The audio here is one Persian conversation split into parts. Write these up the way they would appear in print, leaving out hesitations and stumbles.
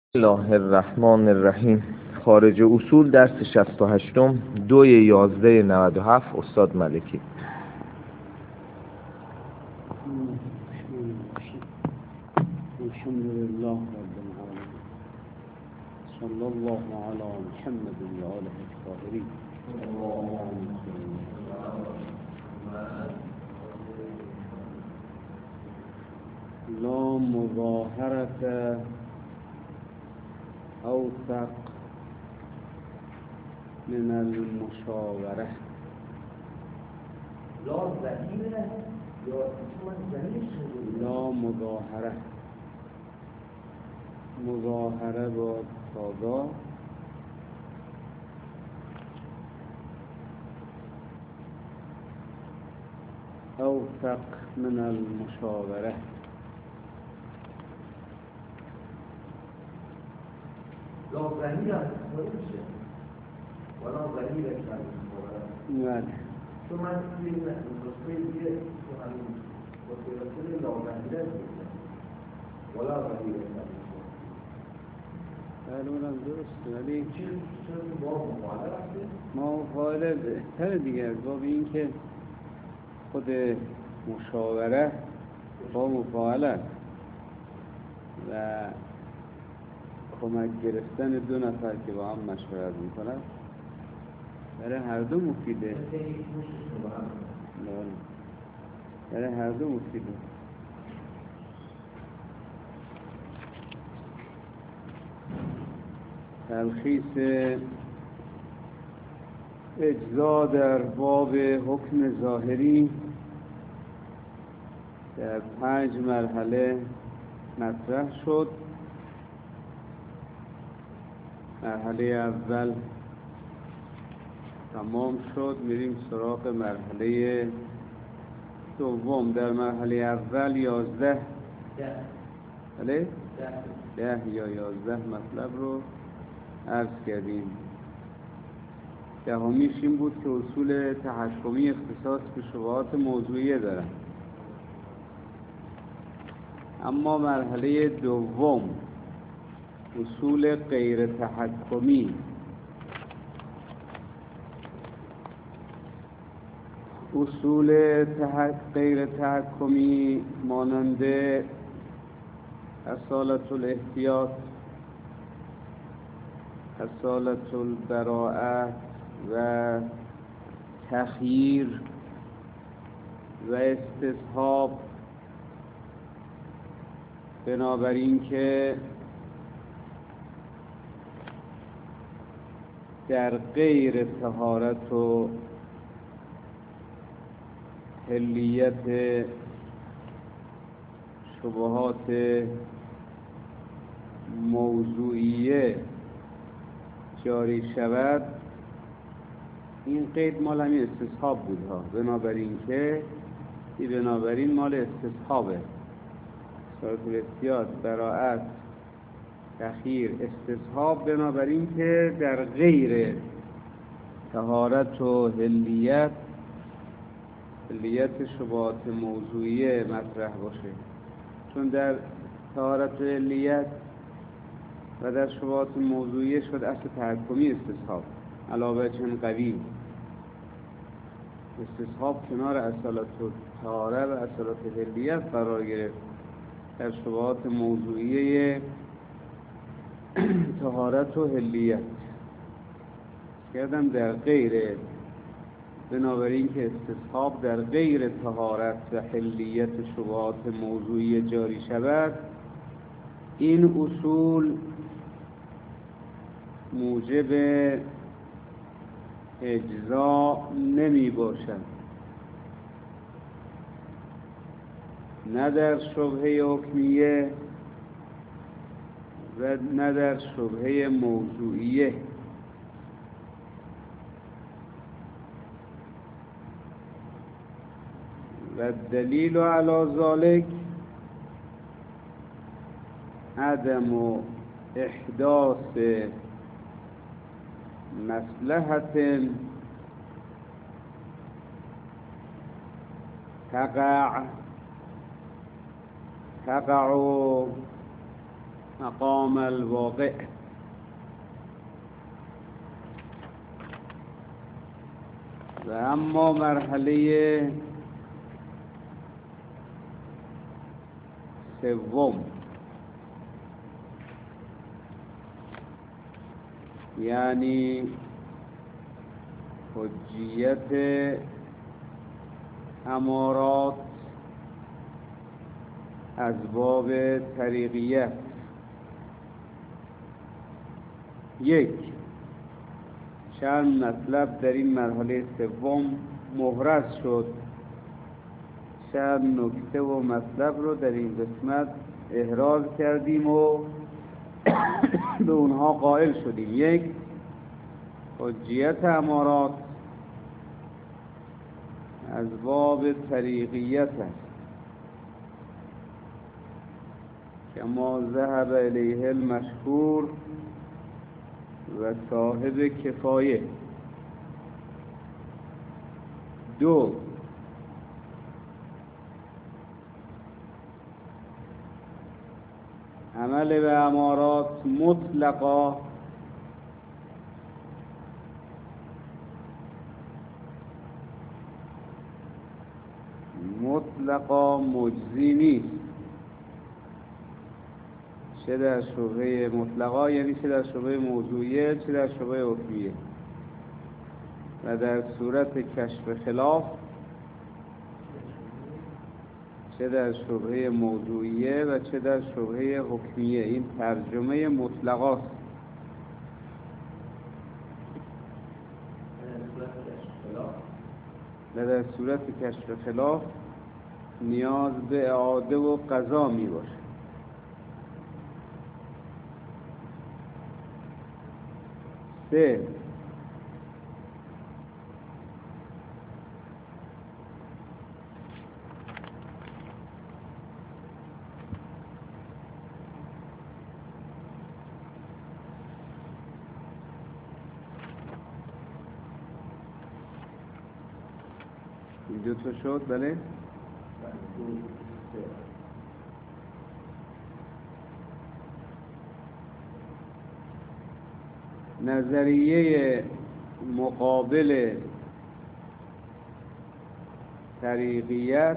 الله الرحمن الرحیم. خارج اصول درس 68 2/11/97 استاد ملکی. الحمد لله رب العالمين صلى الله على محمد وآله الطاهرين. لا مظاهرة أوثق من المشاورة. لا مظاهرة مظاهره با تازا أوثق من المشاورة. لا ظهیر هم استفاده میشه ولا ظهیر اکتر بله. چون من توی این نسخه دیگه تو همین وسیله لا ظهیر هست ولا ظهیر اکتر بله اونم درسته، ولی چرا با مفاعله رفته؟ ما مفاعله بهتر دیگه از باب این که خود مشاوره با مفاعله است و کمک گرفتن دو نفر که با هم مشورت میکنند برای هر دو مفیده. برای هر دو مفیده. تلخیص اجزا در باب حکم ظاهری در 5 مرحله مطرح شد. مرحله اول تمام شد، میریم سراغ مرحله دوم. در مرحله اول 11 بله 10 یا 11 مطلب رو عرض کردیم. دهمیش این بود که اصول تحکمی اختصاص به شبهات موضوعیه دارن. اما مرحله دوم اصول غیر تحکمی، اصول غیر تحکمی مانند اصالت الاحتیاط، اصالت البراءه و تخییر و استصحاب، بنابراین که در غیر طهارت و حلیت شبهات موضوعیه جاری شود. این قید مال همین استصحاب بود ها، بنابراین مال استصحابه. صورت الاحتیاط، براءت، تخییر، استصحاب، بنابراین که در غیر طهارت و حلیت شبهات موضوعیه مطرح باشه. چون در طهارت و حلیت و در شبهات موضوعیه شد اصل تحکمی استصحاب علاوه چند قوی. استصحاب کنار اصالت طهاره و اصالت حلیت قرار گرفت. در شبهات موضوعیه طهارت و حلیت کردم در غیر، بنابراین که استصحاب در غیر طهارت و حلیت شبهات موضوعیه جاری شود، این اصول موجب اجزا نمی باشد، نه در شبهه حکمیه و نه در شبهه موضوعیه. و دلیل علی ذلک عدم احداث مصلحت تقع مقام الواقع. و اما مرحله سوم، یعنی حجیت امارات از باب طریقیت. یک، چند مطلب در این مرحله سوم محرز شد، چند نکته و مطلب رو در این قسمت احراز کردیم و به اونها قائل شدیم. یک، حجیت امارات از باب طریقیت است، کما ذهب الیه المشهور و صاحب کفایه. دو، عمل به امارات مطلقا مجزی نیست، چه در شبهه مطلقا، یعنی چه در شبهه موضوعیه چه در شبهه حکمیه، و در صورت کشف خلاف چه در شبهه موضوعیه و چه در شبهه حکمیه. این ترجمه مطلقاست. و در صورت کشف خلاف نیاز به اعاده و قضا می باشه. سه، این دو تا شد. بله، نظریه مقابل طریقیت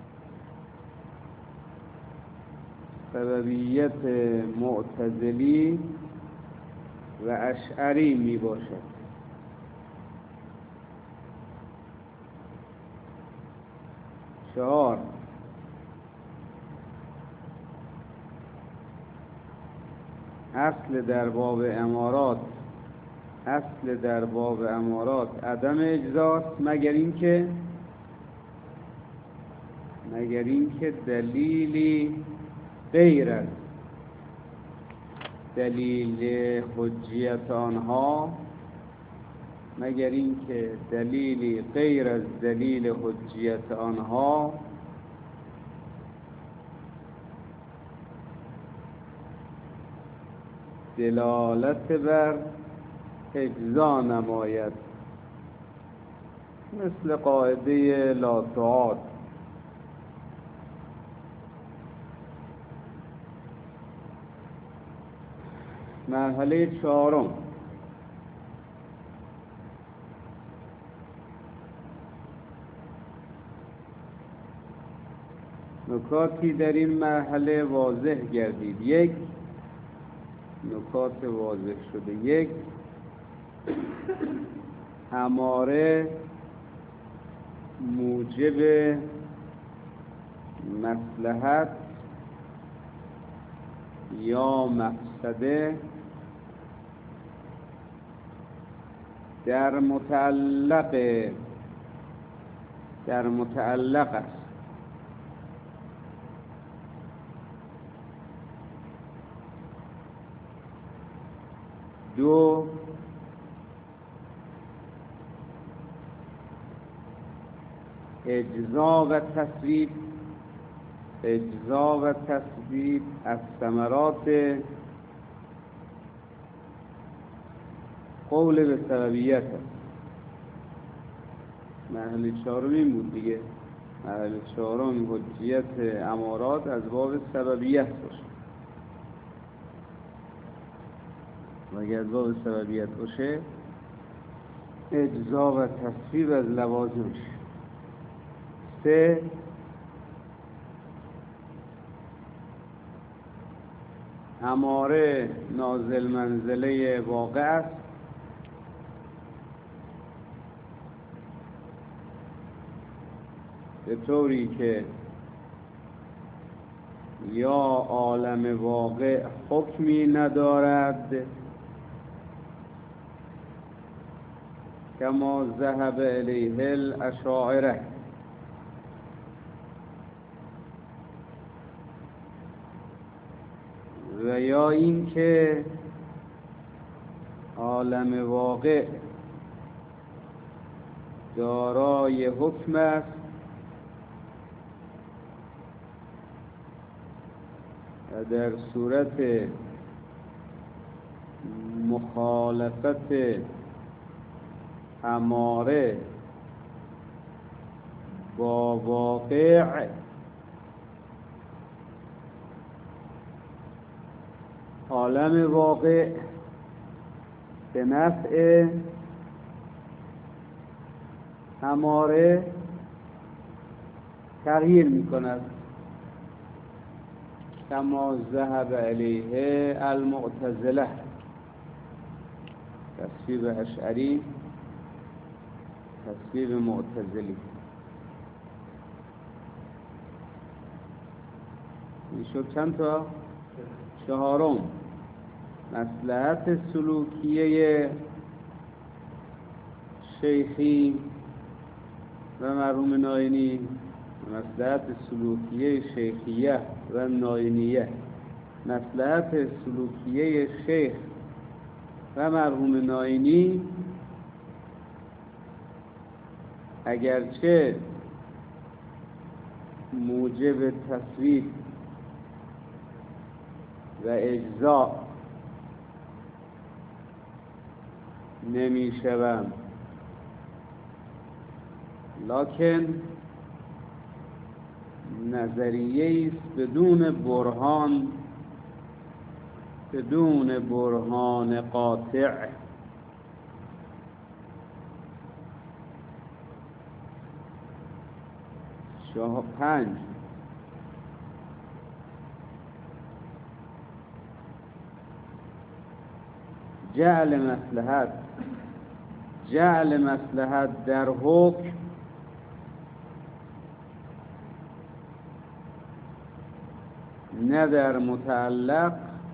سببیت معتزلی و اشعری می باشد. چهار، اصل در باب امارات عدم اجزاست، مگر اینکه دلیلی غیر از دلیل حجیت آنها دلالت بر اجزا نماید، مثل قاعده لا تعاد. مرحله چهارم، نکاتی در این مرحله واضح گردید. یک، نکات واضح شده. یک، اماره موجب مصلحت یا مفسده در متعلق است. دو، اجزا و تثبیت از ثمرات قول به سببیت است. مرحله چهارم این بود دیگه. مرحله چهارم حجیت امارات از باب سببیت باشه. و اگر باب سببیت باشه اجزا و تصویب از لوازمش. 3 اماره نازل منزله واقع است، به طوری که یا عالم واقع حکمی ندارد کما ذهب الیه الاشاعره، و یا این که عالم واقع دارای حکم است و در صورت مخالفت اماره با واقع عالم واقع به نفع اماره تغییر می کند، کما ذهب الیه المعتزله، تصویب اشعری، تصویب معتزلی. این شد چند تا؟ 4. مصلحت سلوکیه شیخی و مرحوم ناینی، مصلحت سلوکیه شیخیه و ناینیه. مصلحت سلوکیه شیخ و مرحوم ناینی اگرچه موجب تصویب و اجزا نمی شوند، لکن نظریه است بدون برهان قاطع. 5 جعل مصلحت در حکم نه در متعلق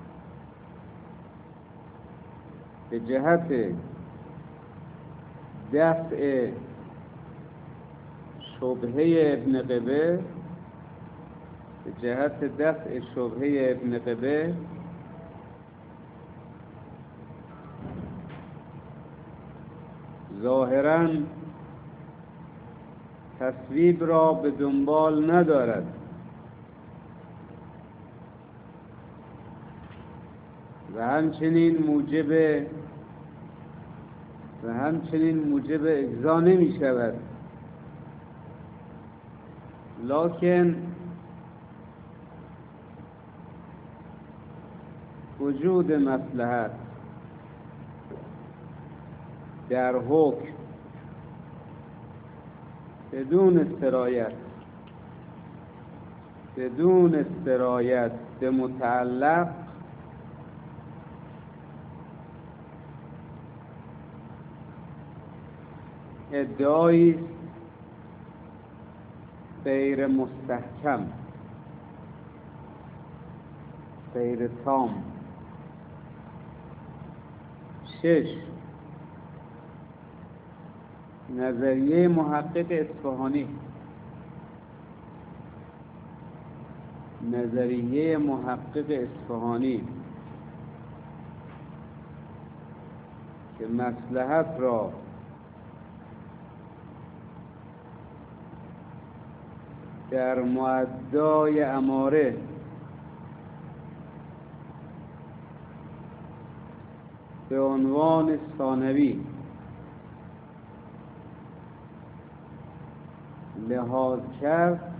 به جهت دفع شبهه ابن قبه، به جهت دفع شبهه ابن قبه ظاهراً تصویب را به دنبال ندارد و همچنین موجب اجزا نمی شود، لکن وجود مصلحت در حکم بدون استرایت به متعلق ادعایی غیر مستحکم، غیر تام. 6 نظریه محقق اصفهانی که مصلحت را در معدای اماره به عنوان ثانوی لحاظ کرد،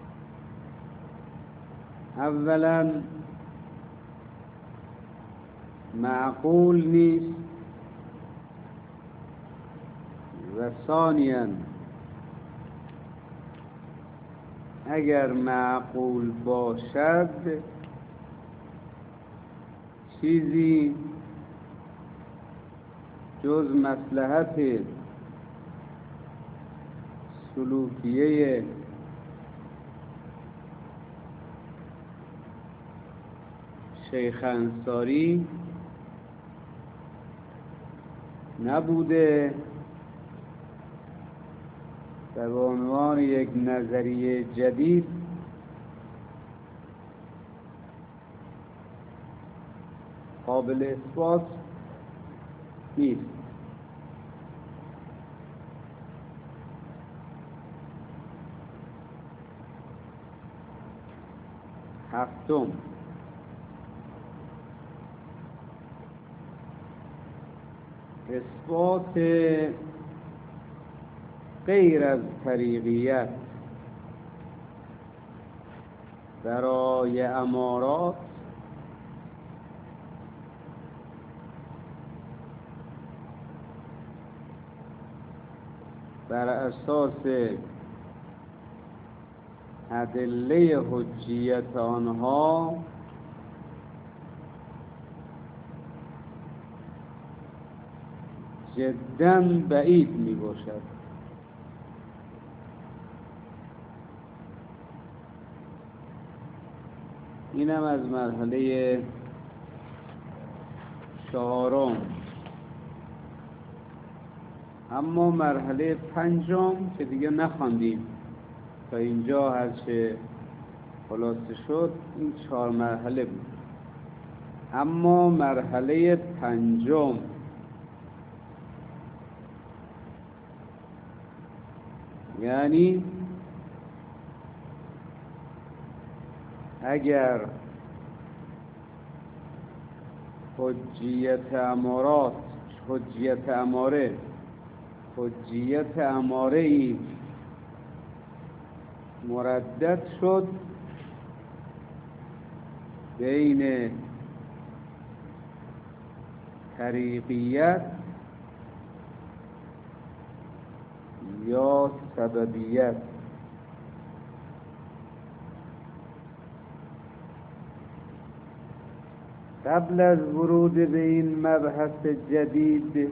اولا معقول نیست و ثانیاً اگر معقول باشد چیزی جز مصلحت سلوکیه شیخ انصاری نبوده و به عنوان یک نظریه جدید قابل اثبات نیست. هفتم، اثبات غیر از طریقیت برای امارات بر اساس ادله حجیت آنها جداً بعید می باشد. اینم از مرحله چهارم. اما مرحله پنجم که دیگه نخواندیم تا اینجا هرچه خلاصه شد این 4 مرحله بود. اما مرحله پنجم یعنی اگر حجیت اماره ای مردد شد بین طریقیت یا سببیت، قبل از ورود به این مبحث جدید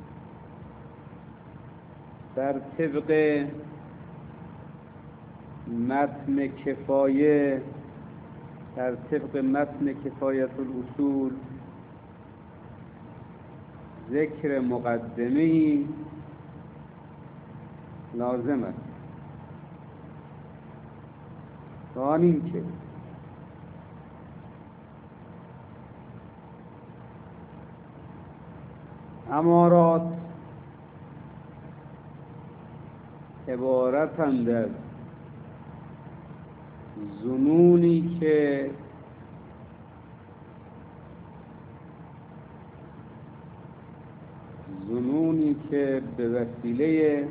در طبق متن کفایه، در طبق متن کفایت الاصول ذکر مقدمه‌ای لازم است تا آن اینکه امارات عبارتند از ظنونی که به وسیله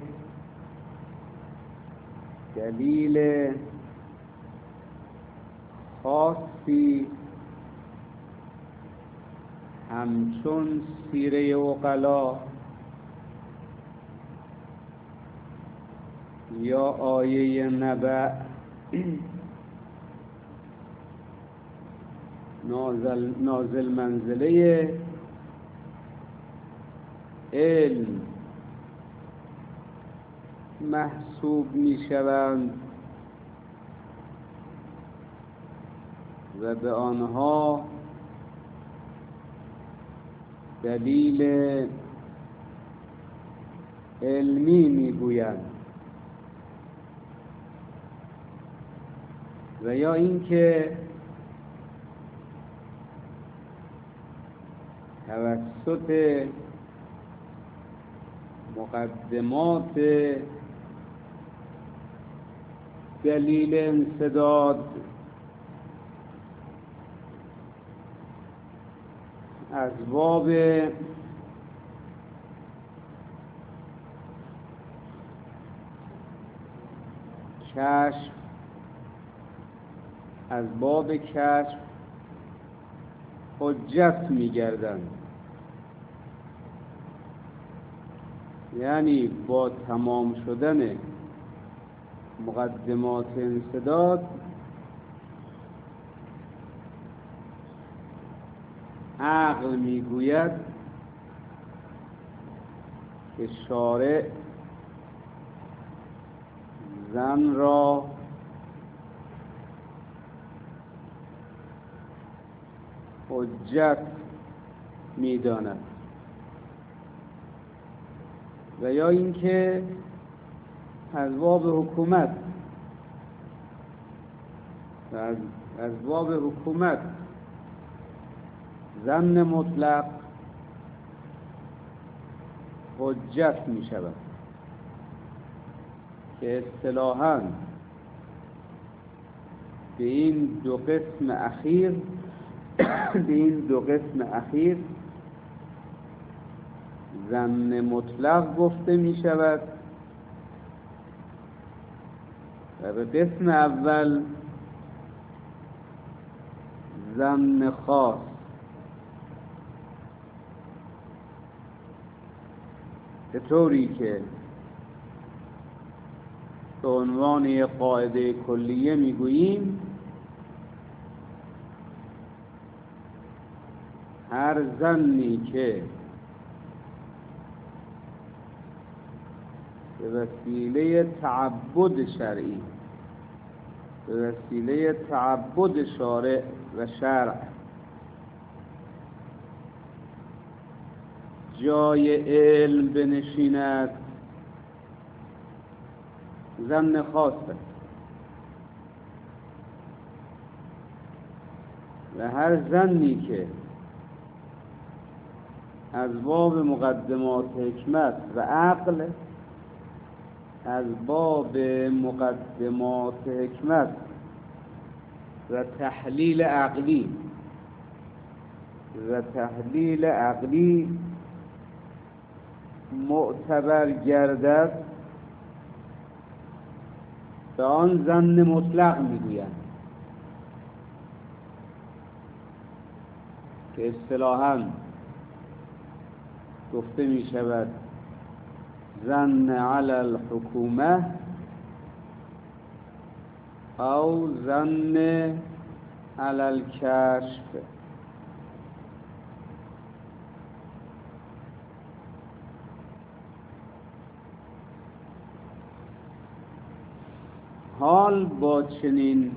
دلیل خاصی همچون سیره عقلا یا آیه نبأ نازل منزله علم محسوب می شوند و به آنها دلیل علمی می گویند و یا اینکه توسط مقدمات دلیل انسداد اسباب کشف حجت میگردند. یعنی با تمام شدن مقدمات انسداد عقل میگوید که شارع زن را حجت میداند و یا اینکه از باب حکومت و از باب حکومت زن مطلق حجت می شود که اصطلاحاً به این دو قسم اخیر زن مطلق گفته می شود و به قسم اول زن خاص. به طوری که به عنوان یک قاعده کلیه میگوییم هر زنی که به وسیله تعبد شرعی، به وسیله تعبد شارع و شرع جای علم بنشیند زن خاص است و هر زنی که از باب مقدمات حکمت و عقل، از باب مقدمات حکمت و تحلیل عقلی معتبر گردد به آن زن مطلق میگویند که اصطلاحاً گفته می شود زن علی الحکومه او زن علی الکشف. حال با چنین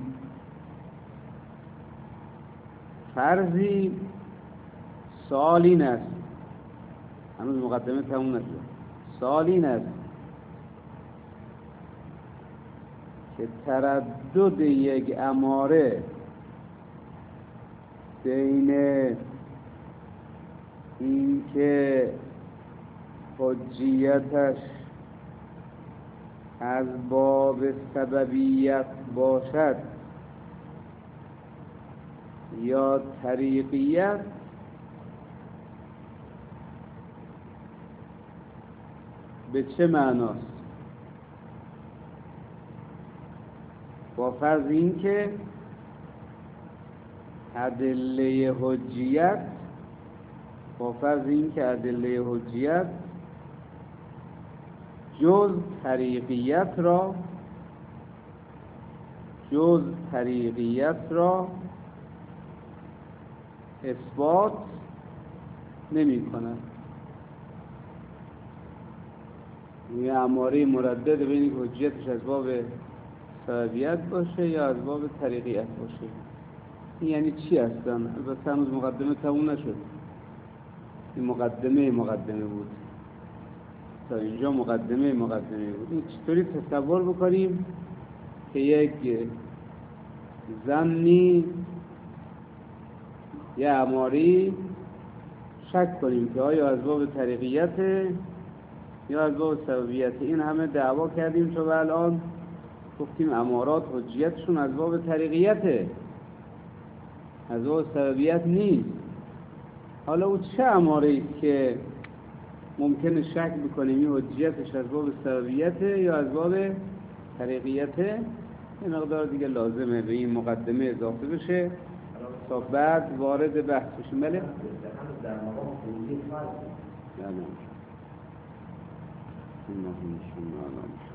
فرضی سوال این است، هنوز مقدمه تموم نشد، سوال این است که تردد یک اماره بین این که حجیتش از باب سببیت باشد یا طریقیت به چه معناست؟ با فرض این که ادله حجیت جز طریقیت را اثبات نمی کند. یه اماره مردد بین که حجیتش از باب سببیت باشه یا از باب طریقیت باشه. این یعنی چی هستن؟ البته هنوز مقدمه تموم نشد. این مقدمه بود، تا اینجا مقدمه بود. این چطوری تصور بکنیم که یک زنی یه اماری شک کنیم که آیا از باب طریقیت یا از باب سببیت. این همه دعوا کردیم تا به الان گفتیم امارات حجیتشون از باب طریقیته، از باب سببیت نیست. حالا او چه اماره است که ممکنه شک بکنیم این حجیتش از باب سببیته یا از باب طریقیته؟ یه مقدار دیگه لازمه به این مقدمه اضافه بشه تا بعد وارد بحث بشیم. بله؟ در مقام توضیح فرض بله.